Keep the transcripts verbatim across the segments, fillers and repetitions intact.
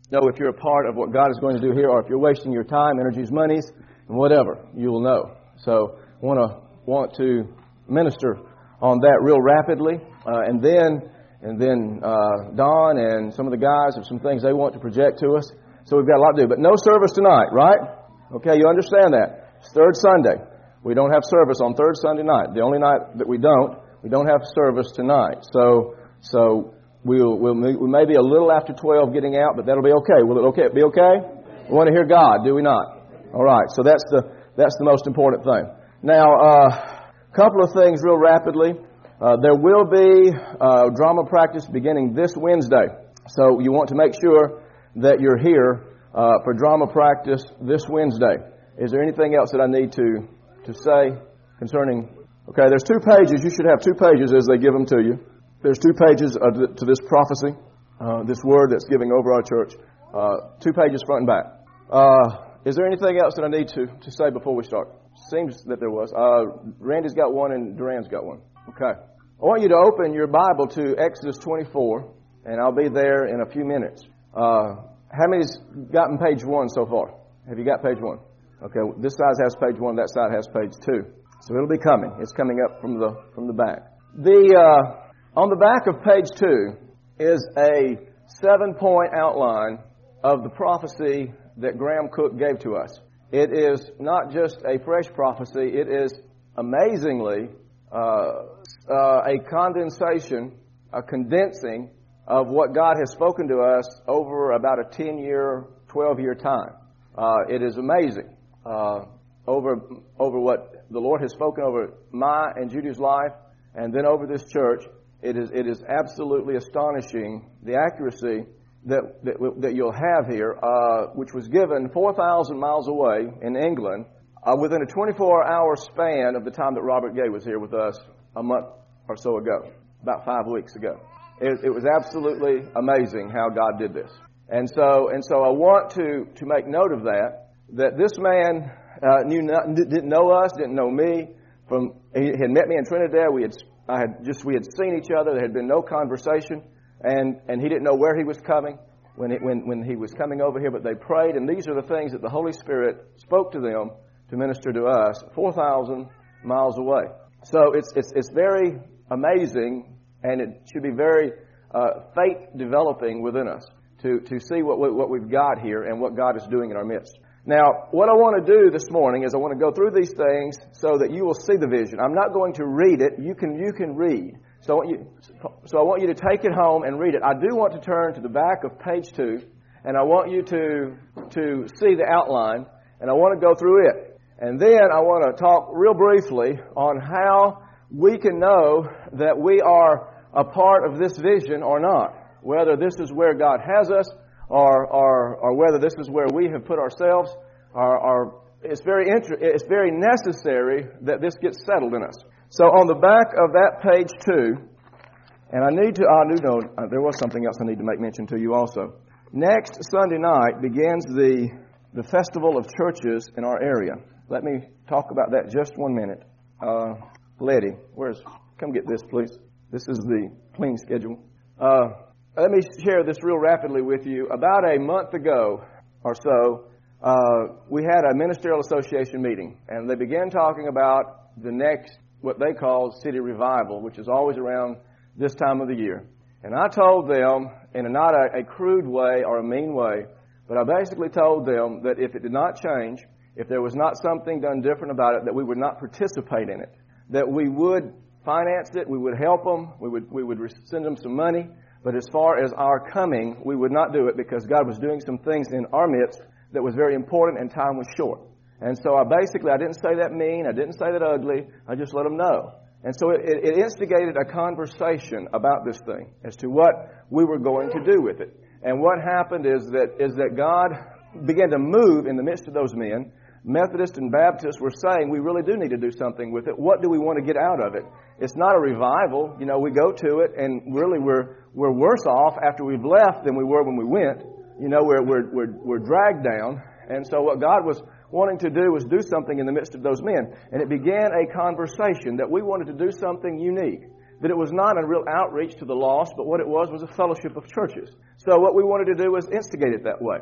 know if you're a part of what God is going to do here, or if you're wasting your time, energies, monies, and whatever, you will know. So I want to want to minister on that real rapidly, uh, and then and then uh, Don and some of the guys have some things they want to project to us. So we've got a lot to do. But no service tonight, right? Okay, you understand that. It's third Sunday. We don't have service on third Sunday night. The only night that we don't, we don't have service tonight. So so we'll, we'll we may be a little after twelve getting out, but that'll be okay. Will it okay be okay? We want to hear God, do we not? All right. So that's the that's the most important thing. Now, a uh, couple of things real rapidly. Uh, there will be uh, drama practice beginning this Wednesday. So you want to make sure that you're here uh, for drama practice this Wednesday. Is there anything else that I need to to say concerning? Okay, there's two pages. You should have two pages as they give them to you. There's two pages of the, to this prophecy, uh, this word that's giving over our church. Uh, two pages front and back. Uh, is there anything else that I need to, to say before we start? Seems that there was. Uh, Randy's got one and Duran's got one. Okay. I want you to open your Bible to Exodus twenty-four, and I'll be there in a few minutes. Uh, how many's gotten page one so far? Have you got page one? Okay, this side has page one, that side has page two. So it'll be coming. It's coming up from the from the back. The uh, on the back of page two is a seven-point outline of the prophecy that Graham Cook gave to us. It is not just a fresh prophecy. It is amazingly uh, uh, a condensation, a condensing of what God has spoken to us over about a ten-year, twelve-year time. Uh, it is amazing uh, over over what the Lord has spoken over my and Judy's life, and then over this church. It is it is absolutely astonishing the accuracy that that, that you'll have here, uh, which was given four thousand miles away in England, uh, within a twenty-four hour span of the time that Robert Gay was here with us a month or so ago, about five weeks ago. It, it was absolutely amazing how God did this. And so, and so I want to, to make note of that, that this man uh, knew not, didn't know us, didn't know me. From he had met me in Trinidad. We had I had just we had seen each other. There had been no conversation, and, and he didn't know where he was coming when it, when when he was coming over here. But they prayed, and these are the things that the Holy Spirit spoke to them to minister to us, four thousand miles away. So it's it's it's very amazing, and it should be very uh, faith developing within us to to see what what we've got here and what God is doing in our midst. Now, what I want to do this morning is I want to go through these things so that you will see the vision. I'm not going to read it. You can you can read. So I want you, so I want you to take it home and read it. I do want to turn to the back of page two, and I want you to to see the outline, and I want to go through it. And then I want to talk real briefly on how we can know that we are a part of this vision or not, whether this is where God has us, or or, or whether this is where we have put ourselves. Or, or it's very inter- it's very necessary that this gets settled in us. So on the back of that page two, and I need to, I do know, uh, there was something else I need to make mention to you also. Next Sunday night begins the the Festival of Churches in our area. Let me talk about that just one minute. Uh, Letty, where's, come get this, please. This is the clean schedule. Uh, let me share this real rapidly with you. About a month ago or so, uh, we had a ministerial association meeting, and they began talking about the next, what they call city revival, which is always around this time of the year. And I told them, in a, not a, a crude way or a mean way, but I basically told them that if it did not change, if there was not something done different about it, that we would not participate in it, that we would finance it, we would help them, we would we would send them some money, but as far as our coming, we would not do it because God was doing some things in our midst that was very important and time was short. And so I basically, I didn't say that mean, I didn't say that ugly, I just let them know. And so it, it instigated a conversation about this thing as to what we were going to do with it. And what happened is that is that God began to move in the midst of those men. Methodists and Baptists were saying, we really do need to do something with it. What do we want to get out of it? It's not a revival. You know, we go to it, and really we're we're worse off after we've left than we were when we went. You know, we're we're we're, we're dragged down. And so what God was wanting to do was do something in the midst of those men. And it began a conversation that we wanted to do something unique, that it was not a real outreach to the lost, but what it was was a fellowship of churches. So what we wanted to do was instigate it that way.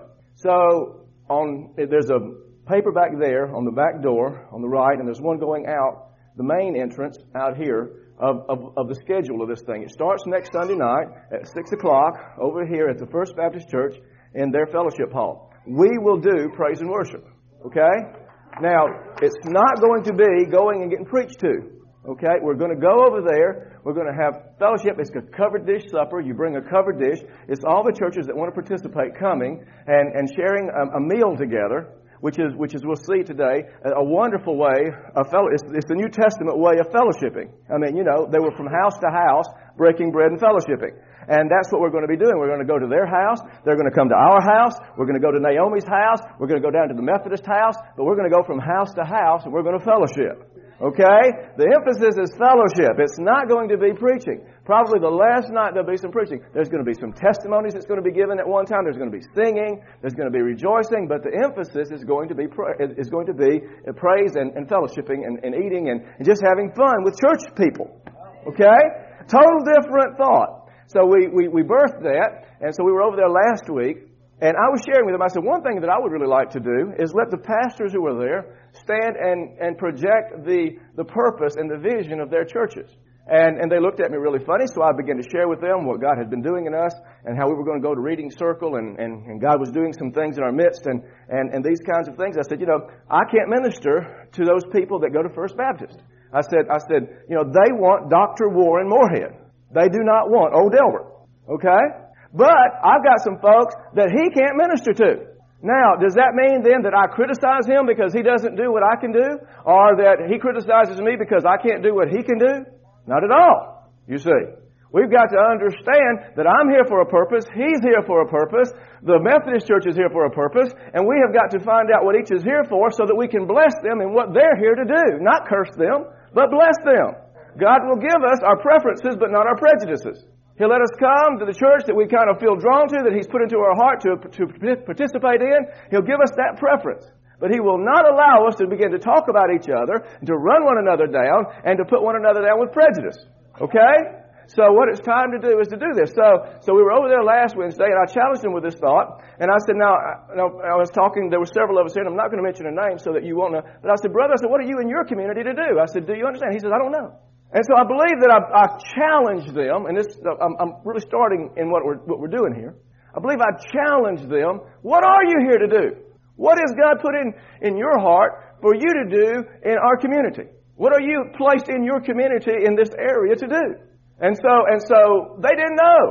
So on there's a paper back there on the back door on the right, and there's one going out, the main entrance out here of, of, of the schedule of this thing. It starts next Sunday night at six o'clock over here at the First Baptist Church in their fellowship hall. We will do praise and worship. Okay? Now, it's not going to be going and getting preached to. Okay? We're going to go over there. We're going to have fellowship. It's a covered dish supper. You bring a covered dish. It's all the churches that want to participate coming and, and sharing a, a meal together, which is, which is we'll see today, a, a wonderful way of fellow. It's, it's the New Testament way of fellowshipping. I mean, you know, they were from house to house breaking bread and fellowshipping. And that's what we're going to be doing. We're going to go to their house. They're going to come to our house. We're going to go to Naomi's house. We're going to go down to the Methodist house. But we're going to go from house to house, and we're going to fellowship. Okay? The emphasis is fellowship. It's not going to be preaching. Probably the last night there'll be some preaching. There's going to be some testimonies that's going to be given at one time. There's going to be singing. There's going to be rejoicing. But the emphasis is going to be pra- is going to be praise and, and fellowshipping and, and eating and, and just having fun with church people. Okay? Total different thought. So we, we, we birthed that, and so we were over there last week, and I was sharing with them, I said, one thing that I would really like to do is let the pastors who were there stand and, and project the, the purpose and the vision of their churches. And, and they looked at me really funny, so I began to share with them what God had been doing in us and how we were going to go to Reading Circle, and, and, and God was doing some things in our midst and, and, and these kinds of things. I said, you know, I can't minister to those people that go to First Baptist. I said, I said, you know, they want Doctor Warren Moorhead. They do not want old Delbert. Okay? But I've got some folks that he can't minister to. Now, does that mean then that I criticize him because he doesn't do what I can do? Or that he criticizes me because I can't do what he can do? Not at all. You see. We've got to understand that I'm here for a purpose. He's here for a purpose. The Methodist Church is here for a purpose. And we have got to find out what each is here for so that we can bless them in what they're here to do. Not curse them, but bless them. God will give us our preferences, but not our prejudices. He'll let us come to the church that we kind of feel drawn to, that He's put into our heart to, to participate in. He'll give us that preference. But He will not allow us to begin to talk about each other, and to run one another down, and to put one another down with prejudice. Okay? So what it's time to do is to do this. So so we were over there last Wednesday, and I challenged them with this thought. And I said, now, I, I was talking, there were several of us here, and I'm not going to mention a name so that you won't know. But I said, brother, I said, what are you in your community to do? I said, do you understand? He said, I don't know. And so I believe that I, I challenged them, and this I'm, I'm really starting in what we're, what we're doing here. I believe I challenged them. What are you here to do? What has God put in, in your heart for you to do in our community? What are you placed in your community in this area to do? And so, and so they didn't know.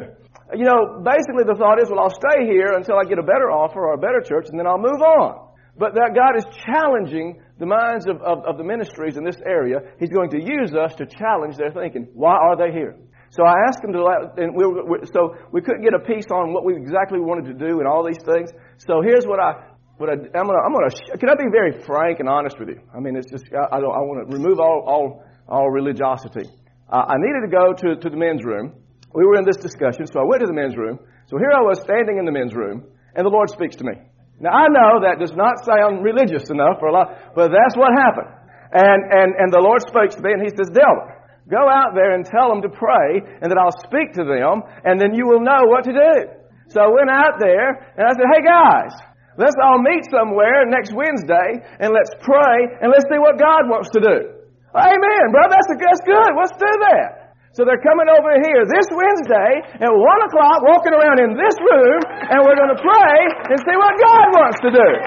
You know, basically the thought is, well, I'll stay here until I get a better offer or a better church, and then I'll move on. But that God is challenging the minds of, of, of the ministries in this area. He's going to use us to challenge their thinking. Why are they here? So I asked them to, and we were, so we couldn't get a piece on what we exactly wanted to do and all these things. So here's what I, what I, I'm gonna, I'm gonna, can I be very frank and honest with you? I mean, it's just, I, I don't, I want to remove all, all, all religiosity. Uh, I needed to go to, to the men's room. We were in this discussion, so I went to the men's room. So here I was standing in the men's room, and the Lord speaks to me. Now, I know that does not sound religious enough for a lot, but that's what happened. And, and, and the Lord speaks to me, and He says, Delbert, go out there and tell them to pray, and that I'll speak to them, and then you will know what to do. So I went out there, and I said, hey guys, let's all meet somewhere next Wednesday, and let's pray, and let's see what God wants to do. Amen, brother, that's, that's good. Let's do that. So they're coming over here this Wednesday at one o'clock, walking around in this room, and we're going to pray and see what God wants to do.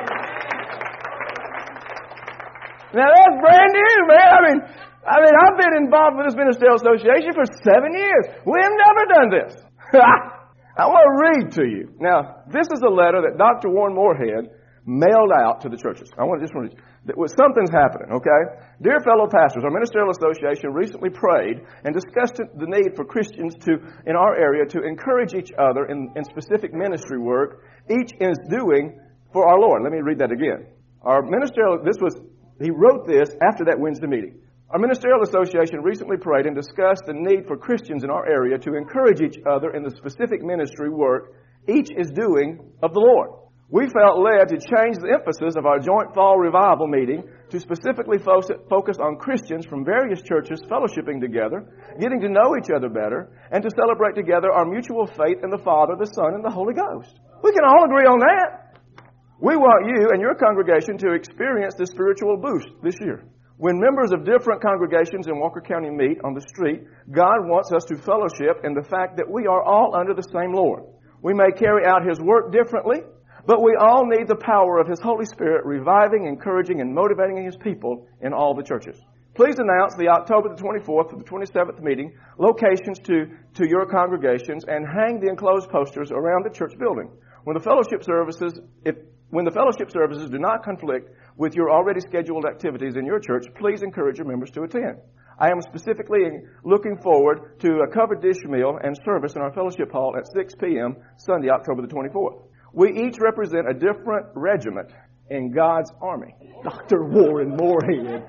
Now that's brand new, man. I mean, I mean, I've been involved with this Ministerial Association for seven years. We've never done this. I want to read to you. Now, this is a letter that Doctor Warren Moorhead mailed out to the churches. I want to just want to, something's happening, okay? Dear fellow pastors, our Ministerial Association recently prayed and discussed the need for Christians to, in our area, to encourage each other in, in specific ministry work each is doing for our Lord. Let me read that again. Our ministerial, this was, he wrote this after that Wednesday meeting. Our Ministerial Association recently prayed and discussed the need for Christians in our area to encourage each other in the specific ministry work each is doing of the Lord. we felt led to change the emphasis of our joint fall revival meeting to specifically focus on Christians from various churches fellowshipping together, getting to know each other better, and to celebrate together our mutual faith in the Father, the Son, and the Holy Ghost. We can all agree on that. We want you and your congregation to experience this spiritual boost this year. When members of different congregations in Walker County meet on the street, God wants us to fellowship in the fact that we are all under the same Lord. We may carry out His work differently, but we all need the power of His Holy Spirit reviving, encouraging, and motivating His people in all the churches. Please announce the October the twenty-fourth to the twenty-seventh meeting, locations to, to your congregations, and hang the enclosed posters around the church building. When the fellowship services, if, when the fellowship services do not conflict with your already scheduled activities in your church, please encourage your members to attend. I am specifically looking forward to a covered dish meal and service in our fellowship hall at six p.m. Sunday, October the twenty-fourth. We each represent a different regiment in God's army. Doctor Warren Moorhead.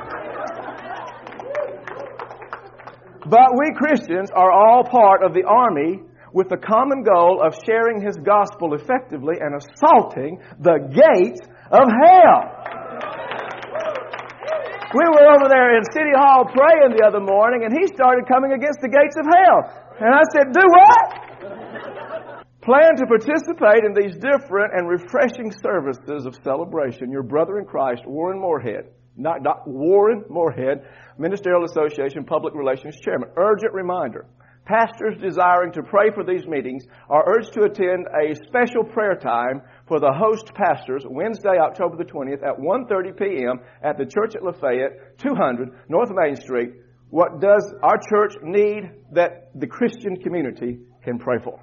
But we Christians are all part of the army with the common goal of sharing His gospel effectively and assaulting the gates of hell. We were over there in City Hall praying the other morning, and he started coming against the gates of hell. And I said, do what? Plan to participate in these different and refreshing services of celebration. Your brother in Christ, Warren Moorhead. Not, not Warren Moorhead, Ministerial Association Public Relations Chairman. Urgent reminder. Pastors desiring to pray for these meetings are urged to attend a special prayer time for the host pastors Wednesday, October the twentieth at one thirty p.m. at the Church at Lafayette, two hundred North Main Street. What does our church need that the Christian community can pray for?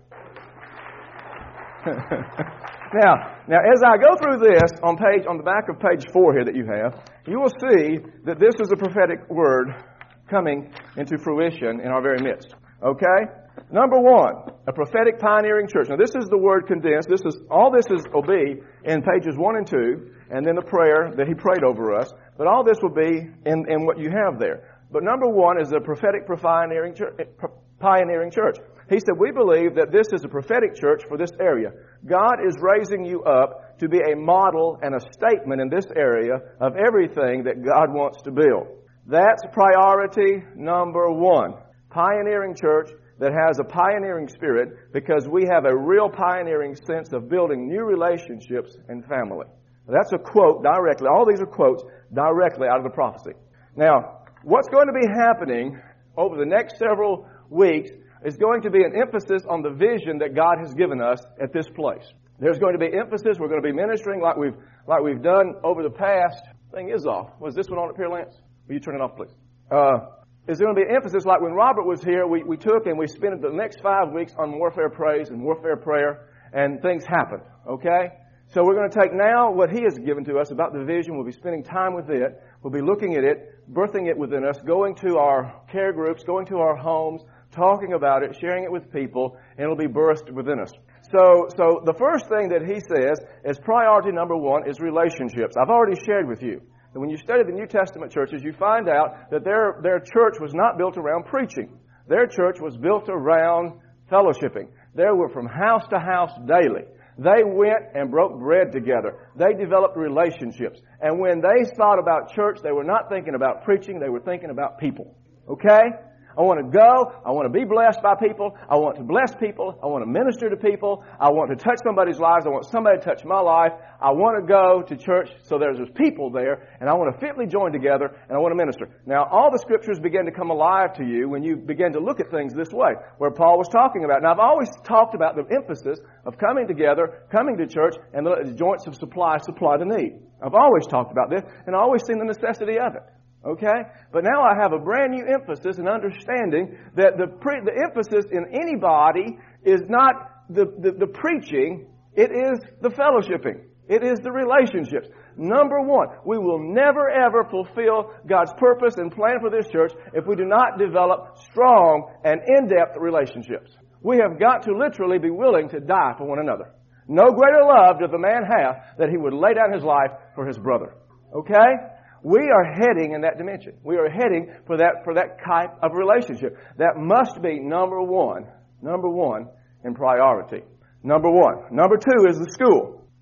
now, now, as I go through this on page on the back of page four here that you have, you will see that this is a prophetic word coming into fruition in our very midst. Okay? Number one, a prophetic pioneering church. Now, this is the word condensed. This is all this is will be in pages one and two, and then the prayer that he prayed over us. But all this will be in, in what you have there. But number one is a prophetic pioneering church. Pioneering church. He said, we believe that this is a prophetic church for this area. God is raising you up to be a model and a statement in this area of everything that God wants to build. That's priority number one. Pioneering church that has a pioneering spirit because we have a real pioneering sense of building new relationships and family. That's a quote directly. All these are quotes directly out of the prophecy. Now, what's going to be happening over the next several weeks is going to be an emphasis on the vision that God has given us at this place. There's going to be emphasis. We're going to be ministering like we've like we've done over the past. Thing is off. Was this one on up here, Lance? Will you turn it off, please? Uh, There's going to be an emphasis like when Robert was here, we, we took and we spent the next five weeks on warfare praise and warfare prayer, and things happened, okay? So we're going to take now what he has given to us about the vision. We'll be spending time with it. We'll be looking at it, birthing it within us, going to our care groups, going to our homes, talking about it, sharing it with people, and it'll be birthed within us. So, so the first thing that he says is priority number one is relationships. I've already shared with you. And when you study the New Testament churches, you find out that their, their church was not built around preaching. Their church was built around fellowshipping. They were from house to house daily. They went and broke bread together. They developed relationships. And when they thought about church, they were not thinking about preaching. They were thinking about people. Okay? I want to go. I want to be blessed by people. I want to bless people. I want to minister to people. I want to touch somebody's lives. I want somebody to touch my life. I want to go to church so there's people there, and I want to fitly join together, and I want to minister. Now, all the scriptures begin to come alive to you when you begin to look at things this way, where Paul was talking about. Now, I've always talked about the emphasis of coming together, coming to church, and the joints of supply supply the need. I've always talked about this, and I've always seen the necessity of it. Okay? But now I have a brand new emphasis and understanding that the pre- the emphasis in anybody is not the, the, the preaching, it is the fellowshipping. It is the relationships. Number one, we will never ever fulfill God's purpose and plan for this church if we do not develop strong and in-depth relationships. We have got to literally be willing to die for one another. No greater love does a man have that he would lay down his life for his brother. Okay? We are heading in that dimension. We are heading for that for that type of relationship. That must be number one, number one in priority. Number one. Number two is the school.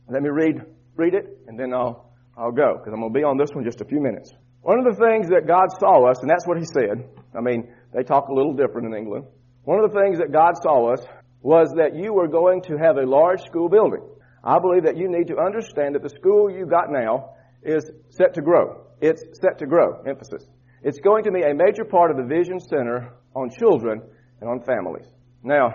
Let me read read it, and then I'll I'll go, because I'm going to be on this one just a few minutes. One of the things that God saw us, and that's what He said. I mean, they talk a little different in England. One of the things that God saw us was that you were going to have a large school building. I believe that you need to understand that the school you got now is set to grow. It's set to grow, emphasis. It's going to be a major part of the Vision Center on children and on families. Now,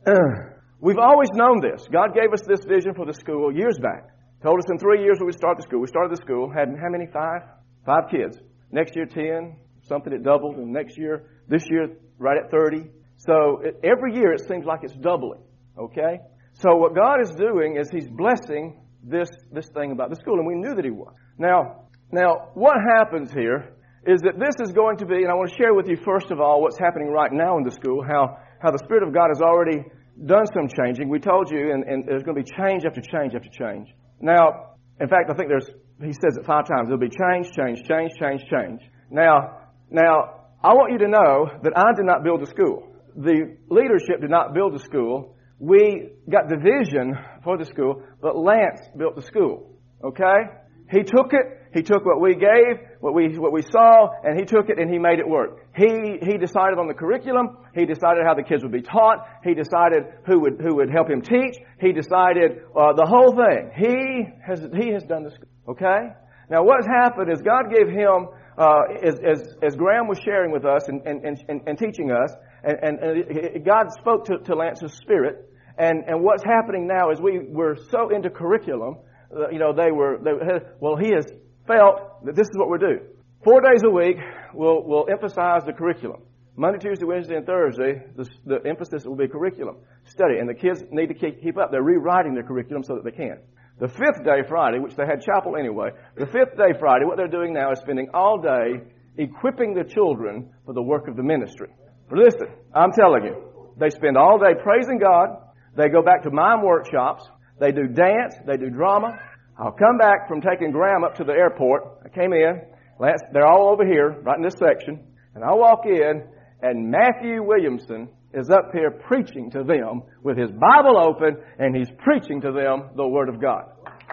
we've always known this. God gave us this vision for the school years back. Told us in three years we would start the school. We started the school, had how many? Five? Five kids. Next year, ten. Something that doubled. And next year, this year, right at thirty. So it, every year it seems like it's doubling. Okay? So what God is doing is He's blessing this, this thing about the school. And we knew that He was. Now, now, what happens here is that this is going to be, and I want to share with you first of all what's happening right now in the school, how, how the Spirit of God has already done some changing. We told you, and, and there's going to be change after change after change. Now, in fact, I think there's, he says it five times. There'll be change, change, change, change, change. Now, now, I want you to know that I did not build the school. The leadership did not build the school. We got the vision for the school, but Lance built the school. Okay? He took it. He took what we gave, what we what we saw, and he took it and he made it work. He he decided on the curriculum. He decided how the kids would be taught. He decided who would who would help him teach. He decided uh, the whole thing. He has he has done this. Okay. Now what's happened is God gave him, uh, as as as Graham was sharing with us and and and, and teaching us, and, and, and God spoke to, to Lance's spirit. And and what's happening now is we were so into curriculum. Uh, you know they were they, well he has. felt that this is what we'll do. Four days a week, we'll, we'll emphasize the curriculum. Monday, Tuesday, Wednesday, and Thursday, the, the emphasis will be curriculum study. And the kids need to keep, keep up. They're rewriting their curriculum so that they can. The fifth day, Friday, which they had chapel anyway, the fifth day, Friday, what they're doing now is spending all day equipping the children for the work of the ministry. But listen, I'm telling you, they spend all day praising God. They go back to mime workshops. They do dance. They do drama. I'll come back from taking Graham up to the airport. I came in. They're all over here, right in this section. And I walk in, and Matthew Williamson is up here preaching to them with his Bible open, and he's preaching to them the Word of God.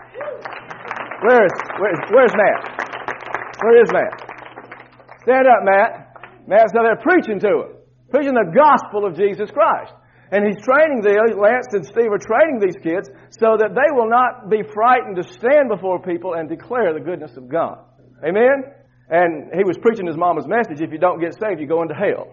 Where's, where's, where's Matt? Where is Matt? Stand up, Matt. Matt's out there preaching to them. Preaching the gospel of Jesus Christ. And he's training these, Lance and Steve are training these kids so that they will not be frightened to stand before people and declare the goodness of God. Amen? And he was preaching his mama's message, if you don't get saved, you go into hell.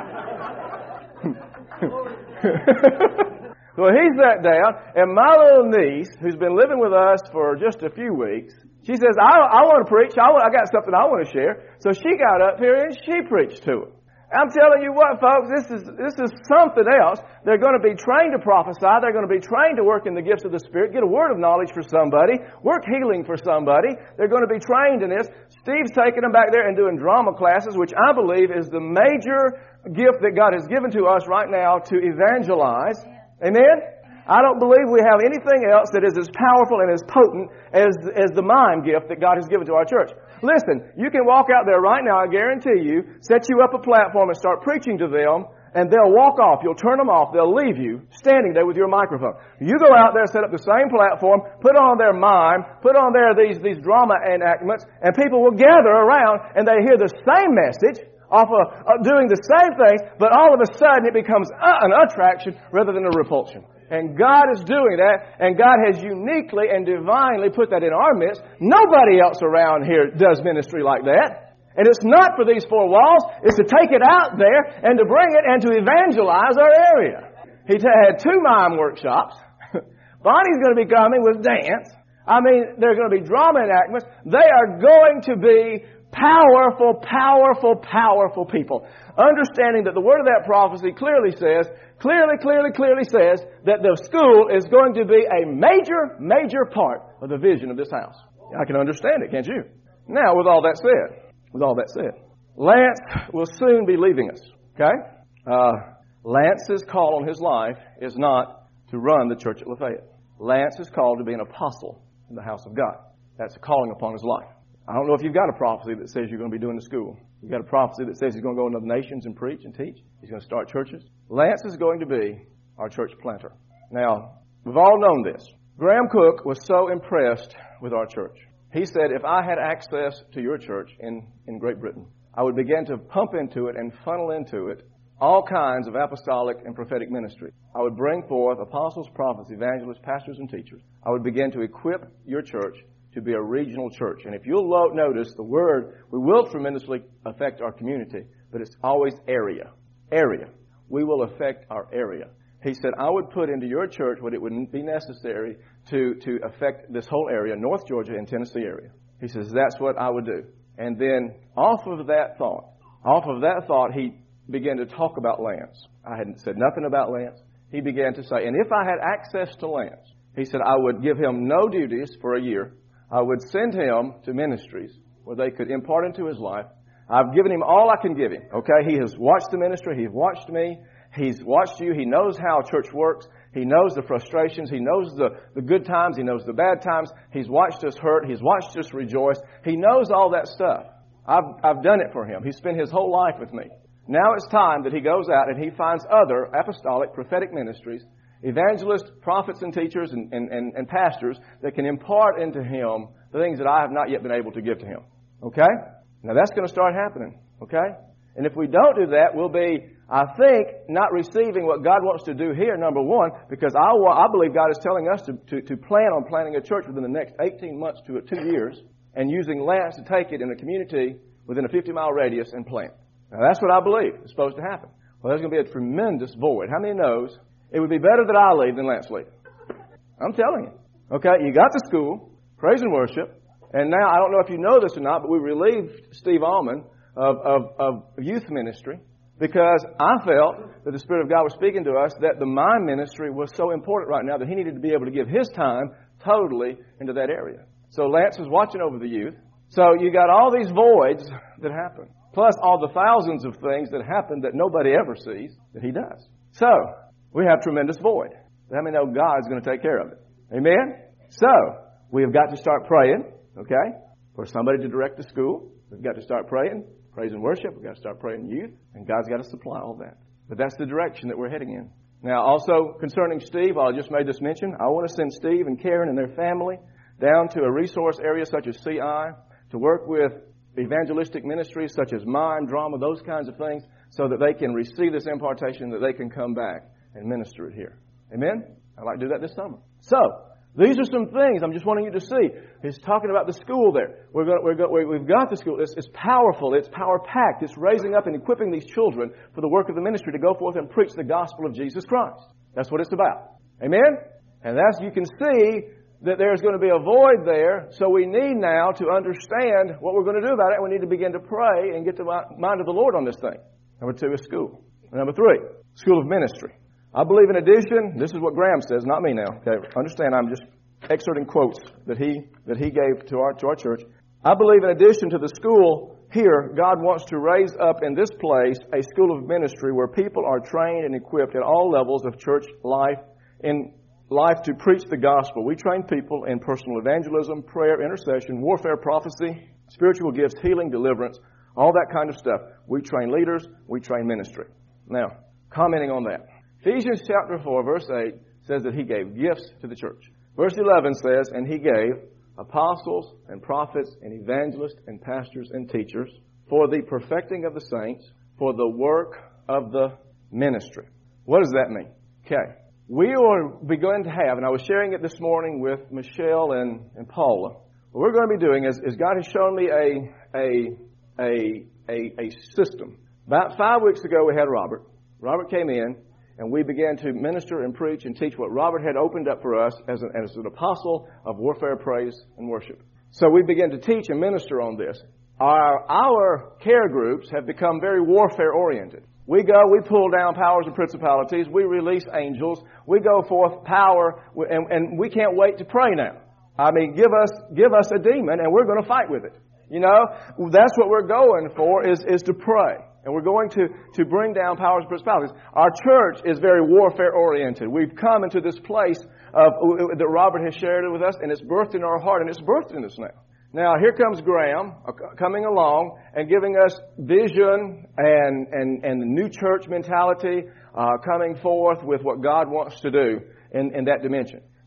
So he sat down, and my little niece, who's been living with us for just a few weeks, she says, I, I want to preach, I, want, I got something I want to share. So she got up here and she preached to them. I'm telling you what, folks, this is this is something else. They're going to be trained to prophesy. They're going to be trained to work in the gifts of the Spirit, get a word of knowledge for somebody, work healing for somebody. They're going to be trained in this. Steve's taking them back there and doing drama classes, which I believe is the major gift that God has given to us right now to evangelize. Amen? I don't believe we have anything else that is as powerful and as potent as, as the mime gift that God has given to our church. Listen, you can walk out there right now, I guarantee you, set you up a platform and start preaching to them, and they'll walk off. You'll turn them off. They'll leave you standing there with your microphone. You go out there, set up the same platform, put on their mime, put on there these, these drama enactments, and people will gather around and they hear the same message, off of, uh, doing the same things, but all of a sudden it becomes uh, an attraction rather than a repulsion. And God is doing that, and God has uniquely and divinely put that in our midst. Nobody else around here does ministry like that. And it's not for these four walls. It's to take it out there and to bring it and to evangelize our area. He t- had two mime workshops. Bonnie's going to be coming with dance. I mean, there are going to be drama enactments. They are going to be powerful, powerful, powerful people. Understanding that the word of that prophecy clearly says, clearly, clearly, clearly says that the school is going to be a major, major part of the vision of this house. I can understand it, can't you? Now, with all that said, with all that said, Lance will soon be leaving us, okay? Uh, Lance's call on his life is not to run the church at Lafayette. Lance is called to be an apostle in the house of God. That's a calling upon his life. I don't know if you've got a prophecy that says you're going to be doing the school. You've got a prophecy that says he's going to go into the nations and preach and teach. He's going to start churches. Lance is going to be our church planter. Now, we've all known this. Graham Cook was so impressed with our church. He said, if I had access to your church in, in Great Britain, I would begin to pump into it and funnel into it all kinds of apostolic and prophetic ministry. I would bring forth apostles, prophets, evangelists, pastors, and teachers. I would begin to equip your church to be a regional church. And if you'll notice the word, we will tremendously affect our community, but it's always area. Area. We will affect our area. He said, I would put into your church what it would be necessary to, to affect this whole area, North Georgia and Tennessee area. He says, that's what I would do. And then off of that thought, off of that thought, he began to talk about Lance. I hadn't said nothing about Lance. He began to say, and if I had access to Lance, he said, I would give him no duties for a year. I would send him to ministries where they could impart into his life. I've given him all I can give him. Okay, he has watched the ministry. He's watched me. He's watched you. He knows how church works. He knows the frustrations. He knows the, the good times. He knows the bad times. He's watched us hurt. He's watched us rejoice. He knows all that stuff. I've, I've done it for him. He spent his whole life with me. Now it's time that he goes out and he finds other apostolic, prophetic ministries, evangelists, prophets, and teachers, and, and, and, and pastors that can impart into him the things that I have not yet been able to give to him. Okay? Now that's going to start happening. Okay? And if we don't do that, we'll be, I think, not receiving what God wants to do here, number one, because I, I believe God is telling us to, to, to plan on planting a church within the next eighteen months to two years and using Lance to take it in a community within a fifty-mile radius and plant. Now, that's what I believe is supposed to happen. Well, there's going to be a tremendous void. How many knows it would be better that I leave than Lance leave? I'm telling you. Okay, you got the school, praise and worship, and now, I don't know if you know this or not, but we relieved Steve Allman of, of, of youth ministry because I felt that the Spirit of God was speaking to us that the mind ministry was so important right now that he needed to be able to give his time totally into that area. So Lance is watching over the youth. So you got all these voids that happen. Plus all the thousands of things that happen that nobody ever sees that he does. So, we have tremendous void. Let me know God's going to take care of it. Amen? So, we have got to start praying, okay, for somebody to direct the school. We've got to start praying, praise and worship. We've got to start praying youth, and God's got to supply all that. But that's the direction that we're heading in. Now, also concerning Steve, I just made this mention. I want to send Steve and Karen and their family down to a resource area such as C I to work with evangelistic ministries such as mime, drama, those kinds of things, so that they can receive this impartation, that they can come back and minister it here. Amen? I'd like to do that this summer. So, these are some things I'm just wanting you to see. He's talking about the school there. We're going, we're going, we've got the school. It's, it's powerful. It's power-packed. It's raising up and equipping these children for the work of the ministry to go forth and preach the gospel of Jesus Christ. That's what it's about. Amen? And that's, you can see that there's going to be a void there, so we need now to understand what we're going to do about it. We need to begin to pray and get the mind of the Lord on this thing. Number two is school. Number three, school of ministry. I believe in addition, this is what Graham says, not me now. Okay, understand, I'm just excerpting quotes that he that he gave to our to our church. I believe in addition to the school here, God wants to raise up in this place a school of ministry where people are trained and equipped at all levels of church life in life to preach the gospel. We train people in personal evangelism, prayer, intercession, warfare, prophecy, spiritual gifts, healing, deliverance, all that kind of stuff. We train leaders, we train ministry. Now, commenting on that. Ephesians chapter four, verse eight says that he gave gifts to the church. Verse eleven says, and he gave apostles and prophets and evangelists and pastors and teachers for the perfecting of the saints, for the work of the ministry. What does that mean? Okay. We are going to have, and I was sharing it this morning with Michelle and, and Paula. What we're going to be doing is, is God has shown me a, a, a, a, a system. About five weeks ago, we had Robert. Robert came in, and we began to minister and preach and teach what Robert had opened up for us as an, as an apostle of warfare, praise, and worship. So we began to teach and minister on this. Our, our care groups have become very warfare-oriented. We go, we pull down powers and principalities, we release angels, we go forth power, and, and we can't wait to pray now. I mean, give us give us a demon, and we're going to fight with it. You know, that's what we're going for, is, is to pray. And we're going to, to bring down powers and principalities. Our church is very warfare-oriented. We've come into this place of that Robert has shared it with us, and it's birthed in our heart, and it's birthed in us now. Now, here comes Graham coming along and giving us vision and, and, and the new church mentality uh, coming forth with what God wants to do in, in that dimension.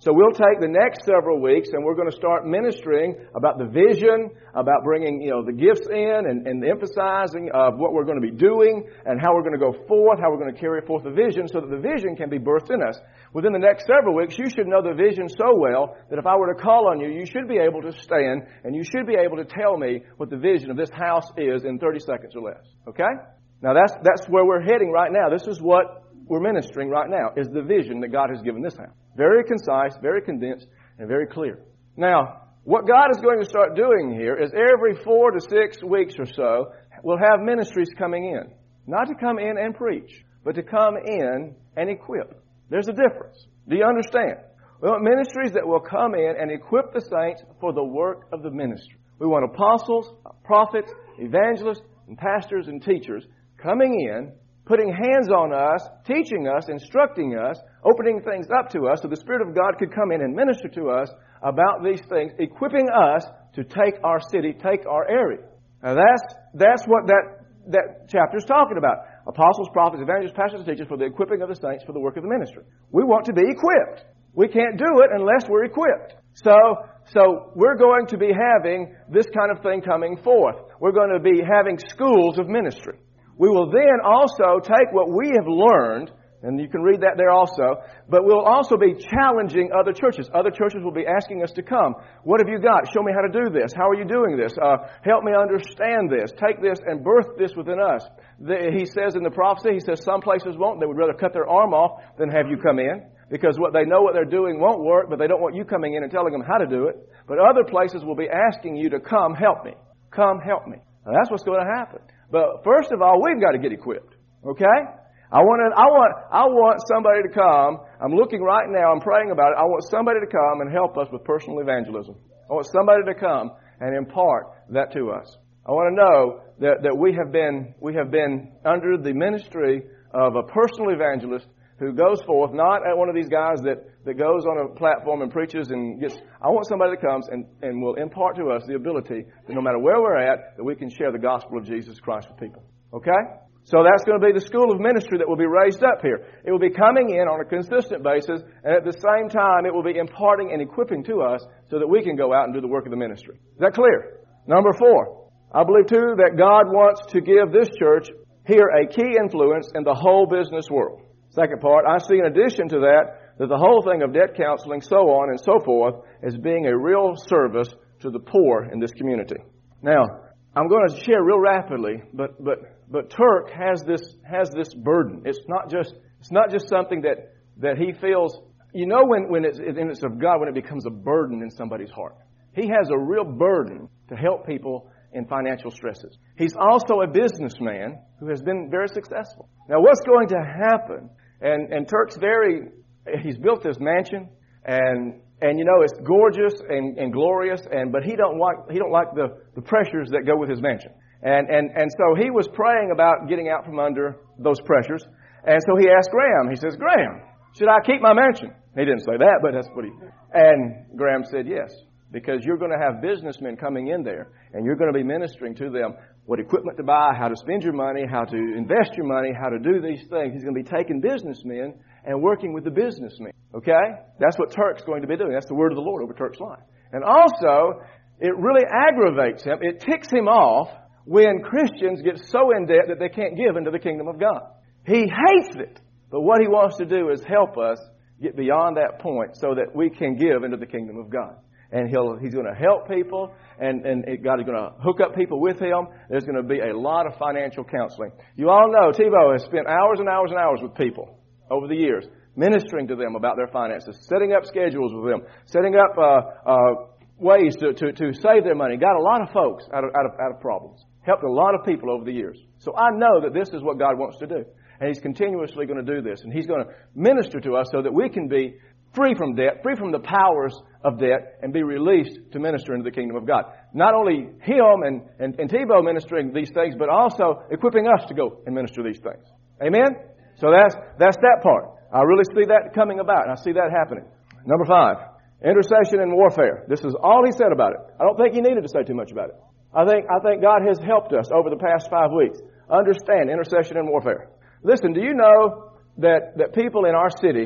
So we'll take the next several weeks and we're going to start ministering about the vision, about bringing, you know, the gifts in and, and the emphasizing of what we're going to be doing and how we're going to go forth, how we're going to carry forth the vision so that the vision can be birthed in us. Within the next several weeks, you should know the vision so well that if I were to call on you, you should be able to stand and you should be able to tell me what the vision of this house is in thirty seconds or less. Okay? Now that's, that's where we're heading right now. This is what we're ministering right now, is the vision that God has given this house. Very concise, very condensed, and very clear. Now, what God is going to start doing here is every four to six weeks or so, we'll have ministries coming in. Not to come in and preach, but to come in and equip. There's a difference. Do you understand? We want ministries that will come in and equip the saints for the work of the ministry. We want apostles, prophets, evangelists, and pastors and teachers coming in, putting hands on us, teaching us, instructing us, opening things up to us so the Spirit of God could come in and minister to us about these things, equipping us to take our city, take our area. Now that's, that's what that, that chapter is talking about. Apostles, prophets, evangelists, pastors, and teachers for the equipping of the saints for the work of the ministry. We want to be equipped. We can't do it unless we're equipped. So, so we're going to be having this kind of thing coming forth. We're going to be having schools of ministry. We will then also take what we have learned, and you can read that there also, but we'll also be challenging other churches. Other churches will be asking us to come. What have you got? Show me how to do this. How are you doing this? Uh, help me understand this. Take this and birth this within us. The, he says in the prophecy, he says some places won't. They would rather cut their arm off than have you come in, because what they know what they're doing won't work, but they don't want you coming in and telling them how to do it. But other places will be asking you to come help me. Come help me. Now, that's what's going to happen. But first of all, we've got to get equipped. Okay? I want to, I want, I want somebody to come. I'm looking right now. I'm praying about it. I want somebody to come and help us with personal evangelism. I want somebody to come and impart that to us. I want to know that, that we have been, we have been under the ministry of a personal evangelist who goes forth, not at one of these guys that, that goes on a platform and preaches and gets... I want somebody that comes and, and will impart to us the ability that no matter where we're at, that we can share the gospel of Jesus Christ with people. Okay? So that's going to be the school of ministry that will be raised up here. It will be coming in on a consistent basis, and at the same time, it will be imparting and equipping to us so that we can go out and do the work of the ministry. Is that clear? Number four, I believe, too, that God wants to give this church here a key influence in the whole business world. Second part, I see in addition to that, that the whole thing of debt counseling, so on and so forth, is being a real service to the poor in this community. Now, I'm going to share real rapidly, but but but Turk has this has this burden. It's not just it's not just something that, that he feels. You know when, when it's and it's of God, when it becomes a burden in somebody's heart. He has a real burden to help people in financial stresses. He's also a businessman who has been very successful. Now, what's going to happen? And, and Turk's very, he's built this mansion, and, and you know, it's gorgeous and, and glorious, and, but he don't like, he don't like the, the pressures that go with his mansion. And, and, and so he was praying about getting out from under those pressures. And so he asked Graham, he says, Graham, should I keep my mansion? He didn't say that, but that's what he, and Graham said yes. Because you're going to have businessmen coming in there, and you're going to be ministering to them what equipment to buy, how to spend your money, how to invest your money, how to do these things. He's going to be taking businessmen and working with the businessmen. Okay? That's what Turk's going to be doing. That's the word of the Lord over Turk's life. And also, it really aggravates him. It ticks him off when Christians get so in debt that they can't give into the kingdom of God. He hates it. But what he wants to do is help us get beyond that point so that we can give into the kingdom of God. And he'll, he's going to help people, and, and God is going to hook up people with him. There's going to be a lot of financial counseling. You all know Tebow has spent hours and hours and hours with people over the years, ministering to them about their finances, setting up schedules with them, setting up uh, uh, ways to, to, to save their money. Got a lot of folks out of, out of, out of problems. Helped a lot of people over the years. So I know that this is what God wants to do. And He's continuously going to do this. And He's going to minister to us so that we can be free from debt, free from the powers of debt, and be released to minister into the kingdom of God. Not only him and, and, and Tebow ministering these things, but also equipping us to go and minister these things. Amen? So that's, that's that part. I really see that coming about, and I see that happening. Number five, intercession and warfare. This is all he said about it. I don't think he needed to say too much about it. I think, I think God has helped us over the past five weeks understand intercession and warfare. Listen, do you know that, that people in our city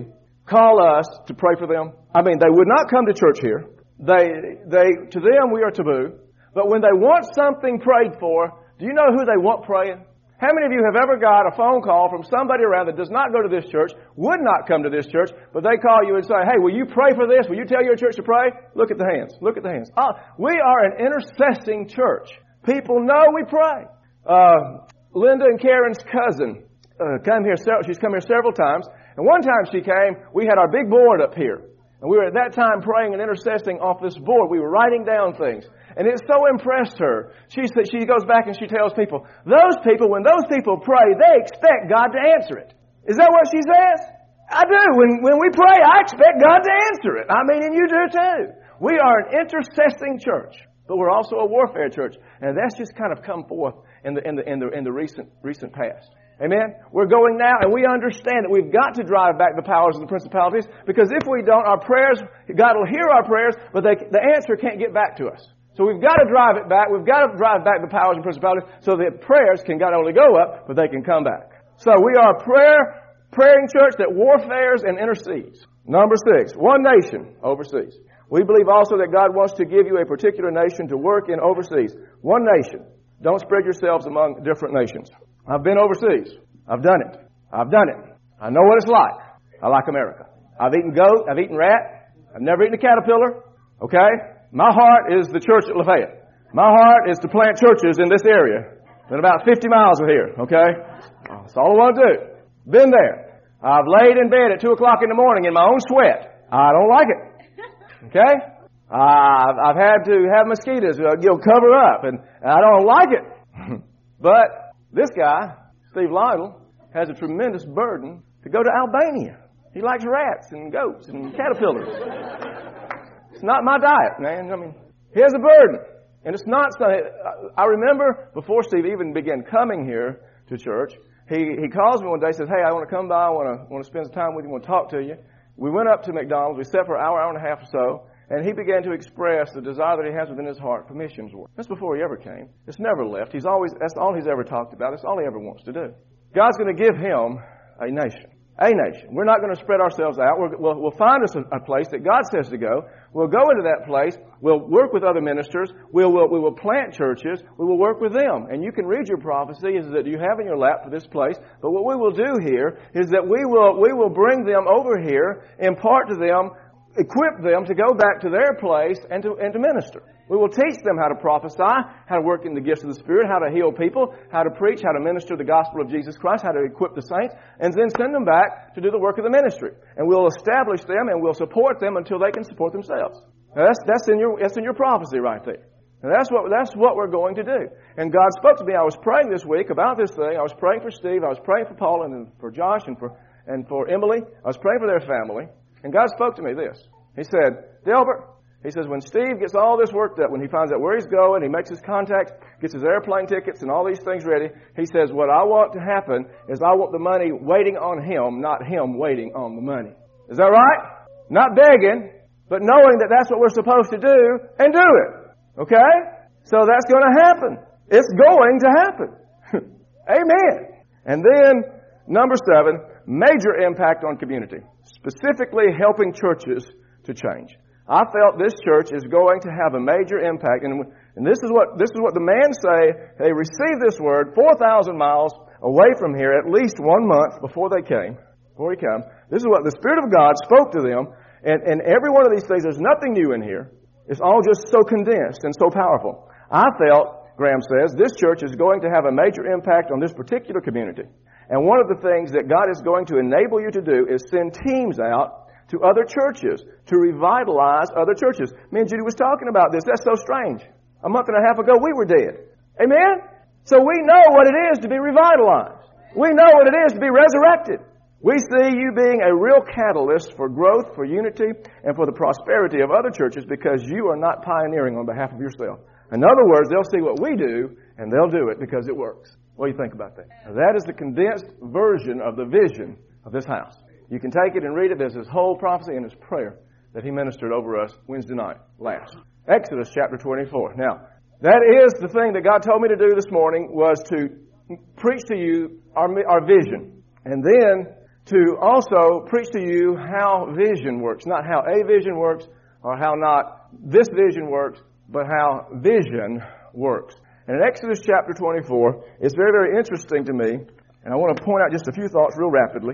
call us to pray for them. I mean, they would not come to church here. They, they, to them, we are taboo. But when they want something prayed for, do you know who they want praying? How many of you have ever got a phone call from somebody around that does not go to this church, would not come to this church, but they call you and say, hey, will you pray for this? Will you tell your church to pray? Look at the hands. Look at the hands. Oh, we are an intercessing church. People know we pray. Uh, Linda and Karen's cousin uh, come here. She's come here several times. And one time she came, we had our big board up here. And we were at that time praying and intercessing off this board. We were writing down things. And it so impressed her. She said, she goes back and she tells people, those people, when those people pray, they expect God to answer it. Is that what she says? I do. When, when we pray, I expect God to answer it. I mean, and you do too. We are an intercessing church, but we're also a warfare church. And that's just kind of come forth in the, in the, in the, in the recent, recent past. Amen? We're going now, and we understand that we've got to drive back the powers of the principalities, because if we don't, our prayers, God will hear our prayers, but they, the answer can't get back to us. So we've got to drive it back. We've got to drive back the powers and principalities so that prayers can not only go up, but they can come back. So we are a prayer, praying church that warfares and intercedes. Number six, one nation overseas. We believe also that God wants to give you a particular nation to work in overseas. One nation. Don't spread yourselves among different nations. I've been overseas. I've done it. I've done it. I know what it's like. I like America. I've eaten goat. I've eaten rat. I've never eaten a caterpillar. Okay? My heart is the church at Lafayette. My heart is to plant churches in this area. Been about fifty miles of here. Okay? That's all I want to do. Been there. I've laid in bed at two o'clock in the morning in my own sweat. I don't like it. Okay? I've, I've had to have mosquitoes, you know, cover up, and I don't like it. But this guy, Steve Lytle, has a tremendous burden to go to Albania. He likes rats and goats and caterpillars. It's not my diet, man. I mean, he has a burden. And it's not something, I remember before Steve even began coming here to church, he, he calls me one day and says, hey, I want to come by, I want to, want to spend some time with you, I want to talk to you. We went up to McDonald's, we sat for an hour, hour and a half or so, and he began to express the desire that he has within his heart for missions work. That's before he ever came. It's never left. He's always, that's all he's ever talked about. That's all he ever wants to do. God's going to give him a nation. A nation. We're not going to spread ourselves out. We're, we'll, we'll find us a, a place that God says to go. We'll go into that place. We'll work with other ministers. We'll, we'll, we will plant churches. We will work with them. And you can read your prophecy is that you have in your lap for this place. But what we will do here is that we will, we will bring them over here, impart to them, equip them to go back to their place and to, and to minister. We will teach them how to prophesy, how to work in the gifts of the Spirit, how to heal people, how to preach, how to minister the gospel of Jesus Christ, how to equip the saints, and then send them back to do the work of the ministry. And we'll establish them and we'll support them until they can support themselves. Now that's, that's in your, that's in your prophecy right there. And that's what, that's what we're going to do. And God spoke to me. I was praying this week about this thing. I was praying for Steve. I was praying for Paul and for Josh and for, and for Emily. I was praying for their family. And God spoke to me this. He said, Delbert, he says, when Steve gets all this worked up, when he finds out where he's going, he makes his contacts, gets his airplane tickets and all these things ready, he says, what I want to happen is I want the money waiting on him, not him waiting on the money. Is that right? Not begging, but knowing that that's what we're supposed to do and do it. Okay? So that's going to happen. It's going to happen. Amen. And then, number seven, major impact on community. Specifically helping churches to change. I felt this church is going to have a major impact, and, and this is what this is what the man say. They received this word four thousand miles away from here, at least one month before they came. Before he came, this is what the Spirit of God spoke to them, and, and every one of these things. There's nothing new in here. It's all just so condensed and so powerful. I felt, Graham says, this church is going to have a major impact on this particular community, and one of the things that God is going to enable you to do is send teams out to other churches, to revitalize other churches. Me and Judy was talking about this. That's so strange. A month and a half ago, we were dead. Amen? So we know what it is to be revitalized. We know what it is to be resurrected. We see you being a real catalyst for growth, for unity, and for the prosperity of other churches because you are not pioneering on behalf of yourself. In other words, they'll see what we do, and they'll do it because it works. What do you think about that? Now, that is the condensed version of the vision of this house. You can take it and read it. There's his whole prophecy and his prayer that he ministered over us Wednesday night last. Exodus chapter twenty-four. Now, that is the thing that God told me to do this morning was to preach to you our, our vision and then to also preach to you how vision works. Not how a vision works or how not this vision works, but how vision works. And in Exodus chapter twenty-four, it's very, very interesting to me, and I want to point out just a few thoughts real rapidly.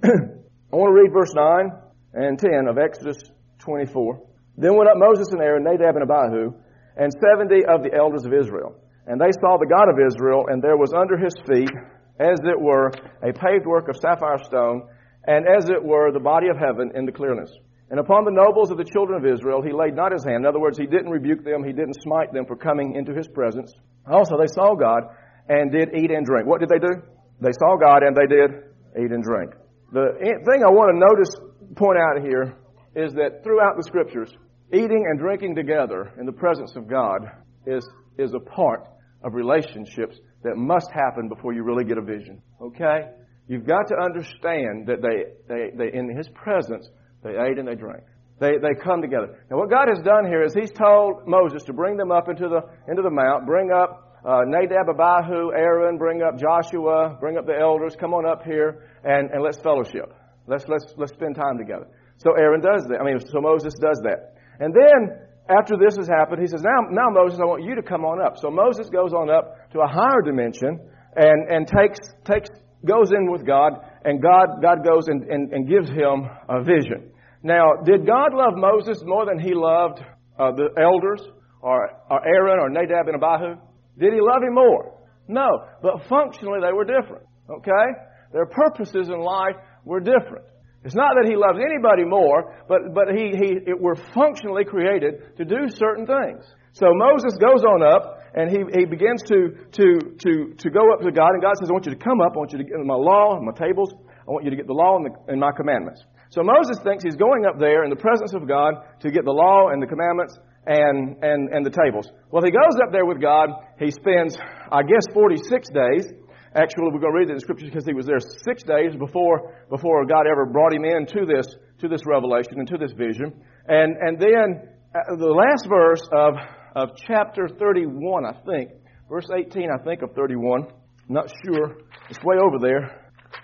I want to read verse nine and ten of Exodus twenty-four. Then went up Moses and Aaron, Nadab and Abihu, and seventy of the elders of Israel. And they saw the God of Israel, and there was under his feet, as it were, a paved work of sapphire stone, and as it were, the body of heaven in the clearness. And upon the nobles of the children of Israel he laid not his hand. In other words, he didn't rebuke them, he didn't smite them for coming into his presence. Also, they saw God and did eat and drink. What did they do? They saw God and they did eat and drink. The thing I want to notice, point out here, is that throughout the Scriptures, eating and drinking together in the presence of God is, is a part of relationships that must happen before you really get a vision. Okay? You've got to understand that they, they, they in His presence, they ate and they drank. They, they come together. Now what God has done here is He's told Moses to bring them up into the, into the mount, bring up uh, Nadab, Abihu, Aaron, bring up Joshua, bring up the elders, come on up here and, and let's fellowship. Let's, let's, let's spend time together. So Aaron does that. I mean, so Moses does that. And then, after this has happened, he says, now, now Moses, I want you to come on up. So Moses goes on up to a higher dimension and, and takes, takes, goes in with God, and God, God goes and, and, and gives him a vision. Now, did God love Moses more than He loved uh, the elders or, or Aaron or Nadab and Abihu? Did He love him more? No, but functionally they were different, okay? Their purposes in life were different. It's not that He loves anybody more, but, but he, he, it were functionally created to do certain things. So Moses goes on up and he, he begins to, to, to, to go up to God, and God says, I want you to come up, I want you to get my law and my tables, I want you to get the law and, the, and my commandments. So Moses thinks he's going up there in the presence of God to get the law and the commandments and, and, and the tables. Well, he goes up there with God, he spends, I guess, forty-six days. Actually, we're going to read the scriptures because he was there six days before before God ever brought him into this to this revelation and to this vision. And and then uh, the last verse of of chapter thirty-one, I think, verse eighteen, I think of thirty-one. I'm not sure. It's way over there.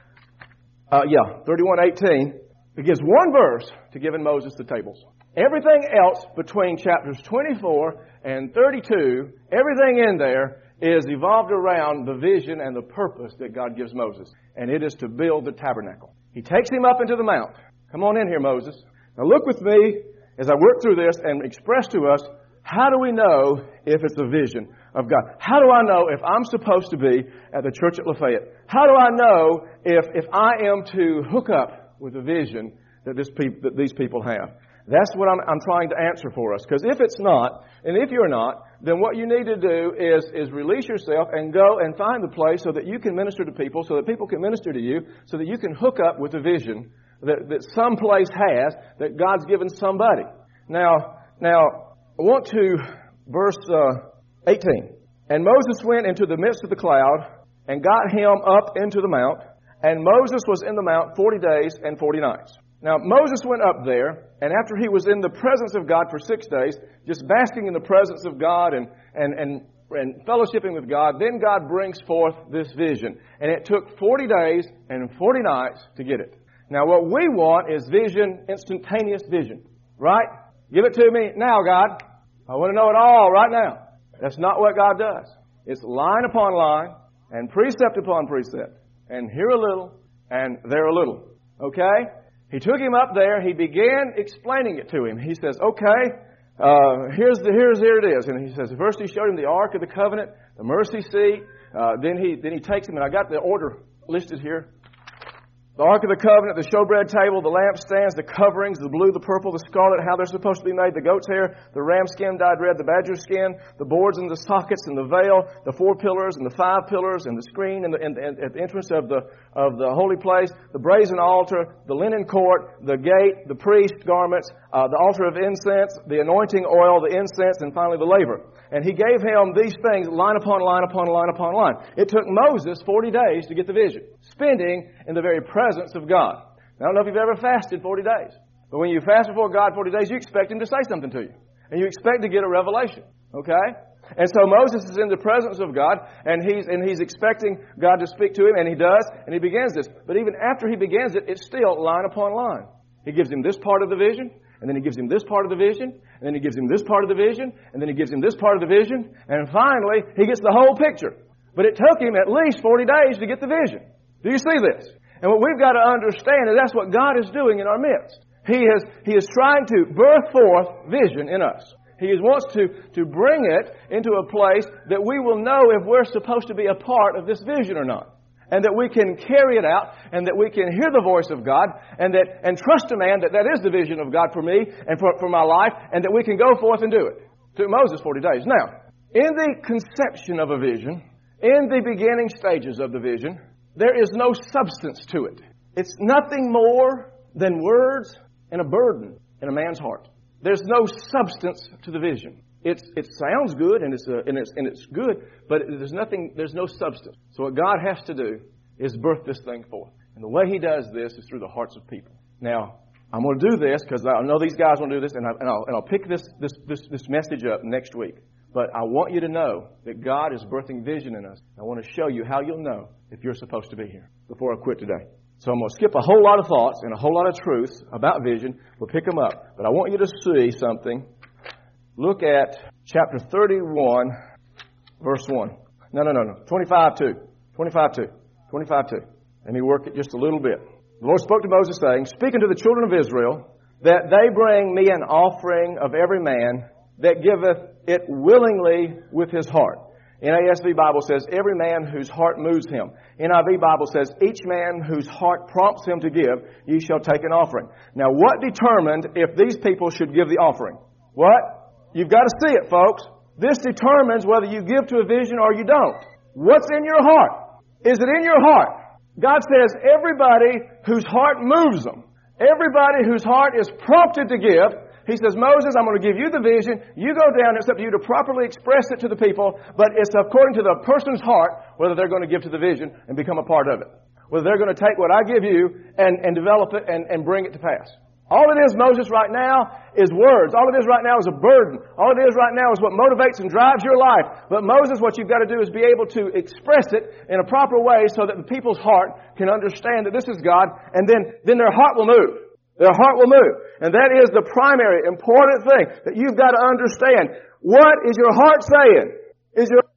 Uh, yeah, thirty-one eighteen. It gives one verse to giving Moses the tables. Everything else between chapters twenty-four and thirty-two, everything in there is evolved around the vision and the purpose that God gives Moses. And it is to build the tabernacle. He takes him up into the mount. Come on in here, Moses. Now look with me as I work through this and express to us, how do we know if it's a vision of God? How do I know if I'm supposed to be at the church at Lafayette? How do I know if, if I am to hook up with the vision that, this peop- that these people have? That's what I'm, I'm trying to answer for us. Because if it's not, and if you're not, then what you need to do is, is release yourself and go and find the place so that you can minister to people, so that people can minister to you, so that you can hook up with the vision that, that some place has, that God's given somebody. Now, now I want to, verse uh, eighteen. And Moses went into the midst of the cloud and got him up into the mount, and Moses was in the mount forty days and forty nights. Now, Moses went up there, and after he was in the presence of God for six days, just basking in the presence of God and, and, and, and fellowshipping with God, then God brings forth this vision. And it took forty days and forty nights to get it. Now, what we want is vision, instantaneous vision, right? Give it to me now, God. I want to know it all right now. That's not what God does. It's line upon line and precept upon precept. And here a little and there a little. Okay? He took him up there. He began explaining it to him. He says, okay, uh, here's the, here's, here it is. And he says, first he showed him the Ark of the Covenant, the mercy seat. Uh, then he, then he takes him, and I got the order listed here. The Ark of the Covenant, the showbread table, the lampstands, the coverings, the blue, the purple, the scarlet, how they're supposed to be made, the goat's hair, the ram skin dyed red, the badger skin, the boards and the sockets and the veil, the four pillars and the five pillars and the screen and, the, and, and at the entrance of the of the holy place, the brazen altar, the linen court, the gate, the priest garments, uh, the altar of incense, the anointing oil, the incense, and finally the laver. And he gave him these things line upon line upon line upon line. It took Moses forty days to get the vision, spending in the very presence of God. Now, I don't know if you've ever fasted forty days, but when you fast before God forty days, you expect Him to say something to you. And you expect to get a revelation. Okay? And so Moses is in the presence of God, and he's and he's expecting God to speak to him, and he does, and he begins this. But even after he begins it, it's still line upon line. He gives him this part of the vision, and then he gives him this part of the vision, and then he gives him this part of the vision, and then he gives him this part of the vision, and finally he gets the whole picture. But it took him at least forty days to get the vision. Do you see this? And what we've got to understand is that's what God is doing in our midst. He is, he is trying to birth forth vision in us. He wants to, to bring it into a place that we will know if we're supposed to be a part of this vision or not. And that we can carry it out, and that we can hear the voice of God, and that and trust a man that that is the vision of God for me and for, for my life, and that we can go forth and do it. It took Moses forty days. Now, in the conception of a vision, in the beginning stages of the vision, there is no substance to it. It's nothing more than words and a burden in a man's heart. There's no substance to the vision. It's, it sounds good and it's, a, and it's and it's good, but there's nothing. There's no substance. So what God has to do is birth this thing forth, and the way He does this is through the hearts of people. Now, I'm going to do this because I know these guys will do this, and, I, and, I'll, and I'll pick this, this this this message up next week. But I want you to know that God is birthing vision in us. I want to show you how you'll know if you're supposed to be here before I quit today. So I'm going to skip a whole lot of thoughts and a whole lot of truths about vision. We'll pick them up. But I want you to see something. Look at chapter thirty-one, verse one. No, no, no, no. twenty-five two. twenty-five two. twenty-five two. Let me work it just a little bit. The Lord spoke to Moses, saying, "Speak unto the children of Israel, that they bring me an offering of every man that giveth it willingly with his heart." N A S V Bible says, "Every man whose heart moves him." N I V Bible says, "Each man whose heart prompts him to give, ye shall take an offering." Now, what determined if these people should give the offering? What? You've got to see it, folks. This determines whether you give to a vision or you don't. What's in your heart? Is it in your heart? God says everybody whose heart moves them, everybody whose heart is prompted to give, He says, "Moses, I'm going to give you the vision. You go down. It's up to you to properly express it to the people, but it's according to the person's heart whether they're going to give to the vision and become a part of it. Whether they're going to take what I give you and, and develop it and, and bring it to pass." All it is, Moses, right now is words. All it is right now is a burden. All it is right now is what motivates and drives your life. But Moses, what you've got to do is be able to express it in a proper way so that the people's heart can understand that this is God, and then, then their heart will move. Their heart will move. And that is the primary important thing that you've got to understand. What is your heart saying? Is your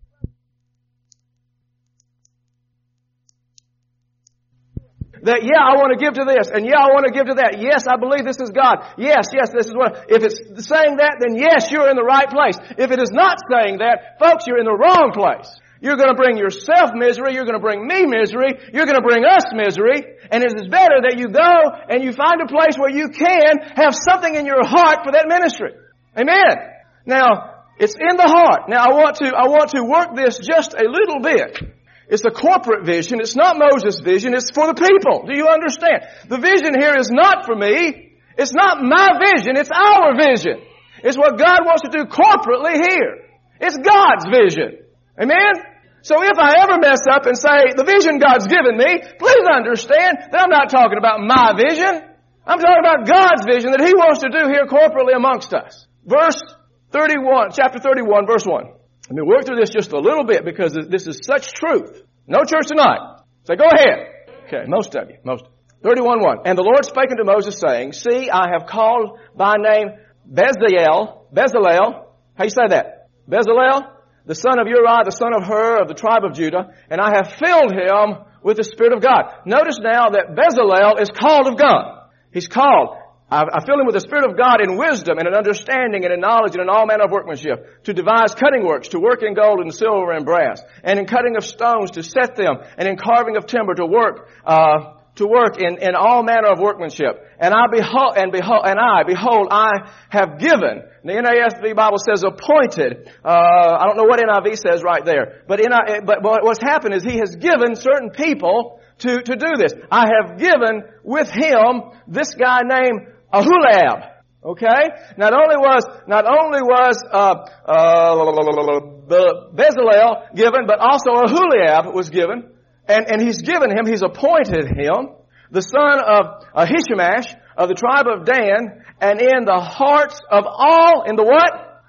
That, yeah, I want to give to this, and yeah, I want to give to that. Yes, I believe this is God. Yes, yes, this is what. If it's saying that, then yes, you're in the right place. If it is not saying that, folks, you're in the wrong place. You're going to bring yourself misery. You're going to bring me misery. You're going to bring us misery. And it is better that you go and you find a place where you can have something in your heart for that ministry. Amen. Now, it's in the heart. Now, I want to, I want to work this just a little bit. It's a corporate vision. It's not Moses' vision. It's for the people. Do you understand? The vision here is not for me. It's not my vision. It's our vision. It's what God wants to do corporately here. It's God's vision. Amen? So if I ever mess up and say, the vision God's given me, please understand that I'm not talking about my vision. I'm talking about God's vision that He wants to do here corporately amongst us. Verse thirty-one, chapter thirty-one, verse one. Let me work through this just a little bit because this is such truth. No church tonight. So go ahead. Okay, most of you. Most. thirty-one one. "And the Lord spake unto Moses, saying, See, I have called by name Bezalel. Bezalel. How you say that? Bezalel, the son of Uri, the son of Hur, of the tribe of Judah. And I have filled him with the Spirit of God." Notice now that Bezalel is called of God. He's called. I fill him with the Spirit of God in wisdom and in understanding and in knowledge and in all manner of workmanship, to devise cutting works, to work in gold and silver and brass, and in cutting of stones to set them, and in carving of timber to work, uh, to work in, in all manner of workmanship. And I behold, and behold, and I, behold, I have given. The N A S V Bible says appointed. Uh, I don't know what N I V says right there. But, in, but what's happened is He has given certain people to, to do this. I have given with Him this guy named Aholiab. Okay? Not only was, not only was, uh, uh, Bezalel given, but also Aholiab was given. And, and he's given him, he's appointed him, the son of Ahishimash, of the tribe of Dan, and in the hearts of all, in the what?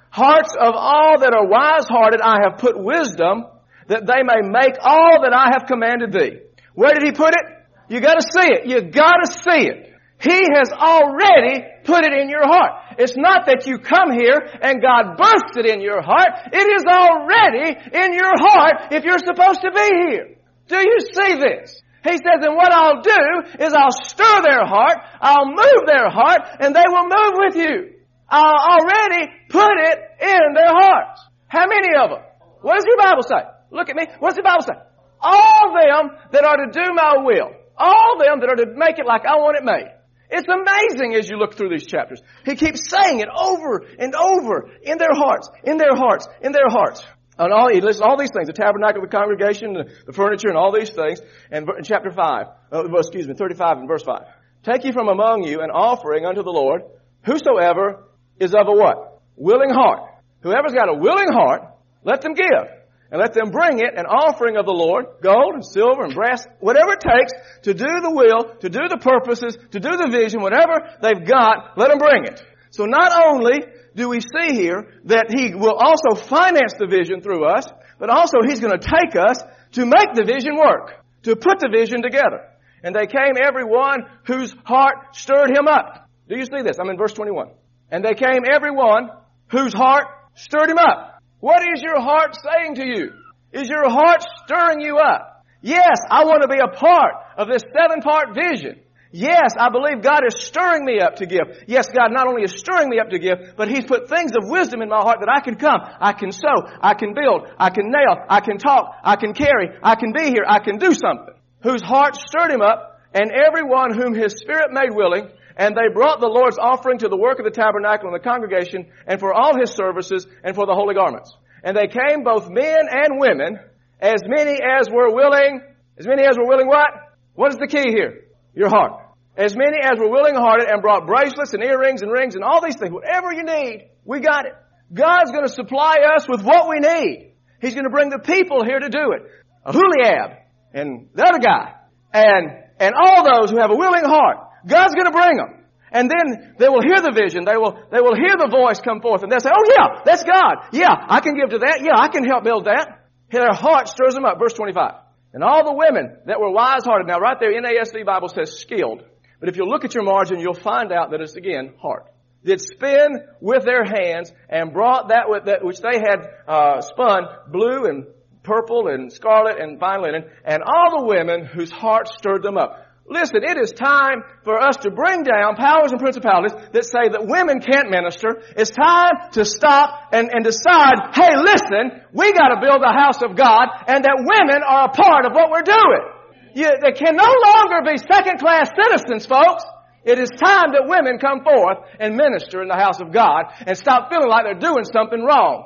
hearts of all that are wise-hearted I have put wisdom, that they may make all that I have commanded thee. Where did he put it? You gotta see it. You gotta see it. He has already put it in your heart. It's not that you come here and God bursts it in your heart. It is already in your heart if you're supposed to be here. Do you see this? He says, and what I'll do is I'll stir their heart, I'll move their heart, and they will move with you. I'll already put it in their hearts. How many of them? What does your Bible say? Look at me. What does the Bible say? All them that are to do my will. All them that are to make it like I want it made. It's amazing as you look through these chapters. He keeps saying it over and over in their hearts, in their hearts, in their hearts. And all, he lists all these things, the tabernacle, the congregation, the, the furniture, and all these things. And in chapter five, uh, well, excuse me, thirty-five and verse five. Take ye from among you an offering unto the Lord, whosoever is of a what? Willing heart. Whoever's got a willing heart, let them give. And let them bring it, an offering of the Lord, gold and silver and brass, whatever it takes to do the will, to do the purposes, to do the vision, whatever they've got, let them bring it. So not only do we see here that He will also finance the vision through us, but also He's going to take us to make the vision work, to put the vision together. And they came every one whose heart stirred him up. Do you see this? I'm in verse twenty-one. And they came every one whose heart stirred him up. What is your heart saying to you? Is your heart stirring you up? Yes, I want to be a part of this seven-part vision. Yes, I believe God is stirring me up to give. Yes, God not only is stirring me up to give, but He's put things of wisdom in my heart that I can come, I can sow, I can build, I can nail, I can talk, I can carry, I can be here, I can do something. Whose heart stirred him up, and every one whom His Spirit made willing, and they brought the Lord's offering to the work of the tabernacle and the congregation, and for all His services, and for the holy garments. And they came both men and women, as many as were willing. As many as were willing what? What is the key here? Your heart. As many as were willing-hearted, and brought bracelets and earrings and rings and all these things. Whatever you need, we got it. God's going to supply us with what we need. He's going to bring the people here to do it. Aholiab and the other guy, and and all those who have a willing heart. God's going to bring them. And then they will hear the vision. They will, they will hear the voice come forth. And they'll say, oh yeah, that's God. Yeah, I can give to that. Yeah, I can help build that. Their heart stirs them up. Verse twenty-five. And all the women that were wise-hearted. Now right there, N A S V Bible says skilled. But if you look at your margin, you'll find out that it's again heart. Did spin with their hands and brought that, with that which they had uh, spun, blue and purple and scarlet and fine linen, and all the women whose hearts stirred them up. Listen, it is time for us to bring down powers and principalities that say that women can't minister. It's time to stop and, and decide, hey, listen, we got to build the house of God, and that women are a part of what we're doing. You, they can no longer be second-class citizens, folks. It is time that women come forth and minister in the house of God and stop feeling like they're doing something wrong.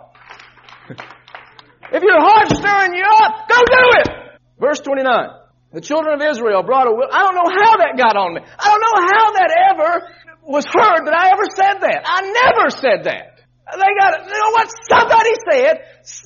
If your heart's stirring you up, go do it! Verse twenty-nine. The children of Israel brought a will. I don't know how that got on me. I don't know how that ever was heard that I ever said that. I never said that. They got it. You know what? Somebody said.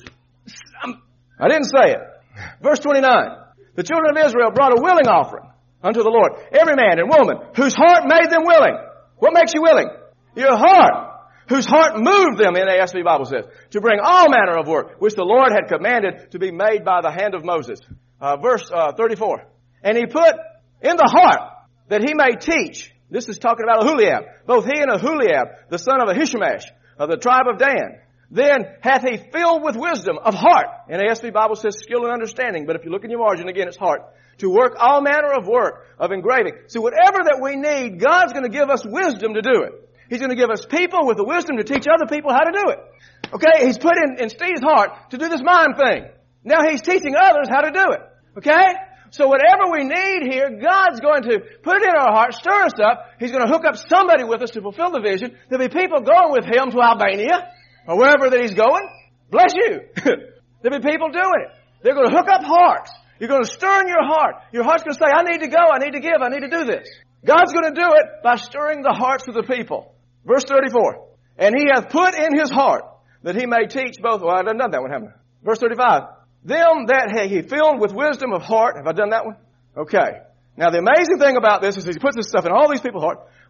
I didn't say it. Verse twenty-nine. The children of Israel brought a willing offering unto the Lord. Every man and woman whose heart made them willing. What makes you willing? Your heart. Whose heart moved them, N A S V Bible says, to bring all manner of work, which the Lord had commanded to be made by the hand of Moses. Uh, verse uh, thirty-four. And he put in the heart that he may teach. This is talking about Aholiab. Both he and Aholiab, the son of Ahishamesh, of the tribe of Dan. Then hath he filled with wisdom of heart. N A S V Bible says skill and understanding. But if you look in your margin, again, it's heart. To work all manner of work of engraving. So whatever that we need, God's going to give us wisdom to do it. He's going to give us people with the wisdom to teach other people how to do it. Okay? He's put in, in Steve's heart to do this mime thing. Now he's teaching others how to do it. Okay? So whatever we need here, God's going to put it in our heart, stir us up. He's going to hook up somebody with us to fulfill the vision. There'll be people going with him to Albania or wherever that he's going. Bless you. There'll be people doing it. They're going to hook up hearts. You're going to stir in your heart. Your heart's going to say, I need to go. I need to give. I need to do this. God's going to do it by stirring the hearts of the people. Verse thirty-four. And he hath put in his heart that he may teach both. Well, I haven't done that one, haven't I? Verse thirty-five. Them that he filled with wisdom of heart. Have I done that one? Okay. Now the amazing thing about this is he puts this stuff in all these people's heart.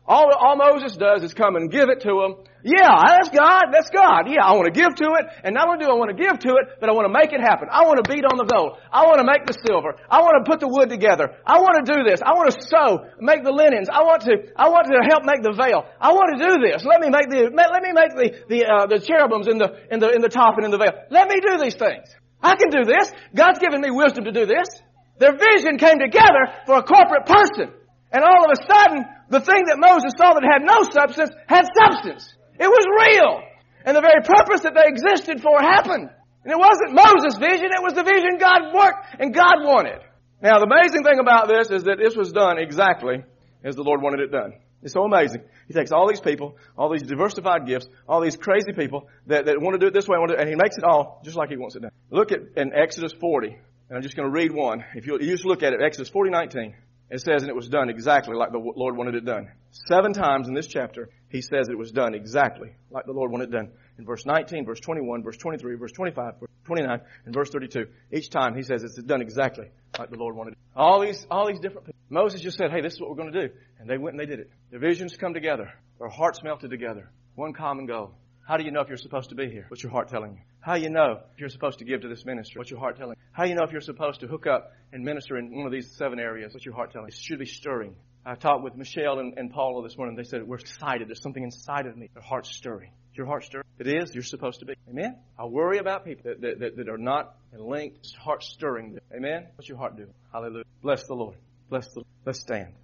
All, all Moses does is come and give it to them. Yeah, that's God. That's God. Yeah, I want to give to it. And not only do I want to give to it, but I want to make it happen. I want to beat on the gold. I want to make the silver. I want to put the wood together. I want to do this. I want to sew, make the linens. I want to, I want to help make the veil. I want to do this. Let me make the, let me make the, the, uh, the cherubims in the, in the, in the top and in the veil. Let me do these things. I can do this. God's given me wisdom to do this. Their vision came together for a corporate person. And all of a sudden, the thing that Moses saw that had no substance had substance. It was real. And the very purpose that they existed for happened. And it wasn't Moses' vision, it was the vision God worked and God wanted. Now, the amazing thing about this is that this was done exactly as the Lord wanted it done. It's so amazing. He takes all these people, all these diversified gifts, all these crazy people that, that want to do it this way, want to, and He makes it all just like He wants it done. Look at in Exodus forty, and I'm just going to read one. If you, you just look at it, Exodus forty nineteen. It says, and it was done exactly like the Lord wanted it done. Seven times in this chapter, He says it was done exactly like the Lord wanted it done. In verse nineteen, verse twenty-one, verse twenty-three, verse twenty-five, verse twenty-nine, and verse thirty-two. Each time He says it's done exactly like the Lord wanted it. All these, all these different people. Moses just said, hey, this is what we're going to do. And they went and they did it. Their visions come together. Their hearts melted together. One common goal. How do you know if you're supposed to be here? What's your heart telling you? How do you know if you're supposed to give to this ministry? What's your heart telling you? How do you know if you're supposed to hook up and minister in one of these seven areas? What's your heart telling you? It should be stirring. I talked with Michelle and, and Paula this morning. They said, we're excited. There's something inside of me. Their heart's stirring. Is your heart stirring? It is. You're supposed to be. Amen? I worry about people that, that, that are not linked. Heart stirring. Amen? What's your heart doing? Hallelujah. Bless the Lord. Bless the Lord. Let's stand.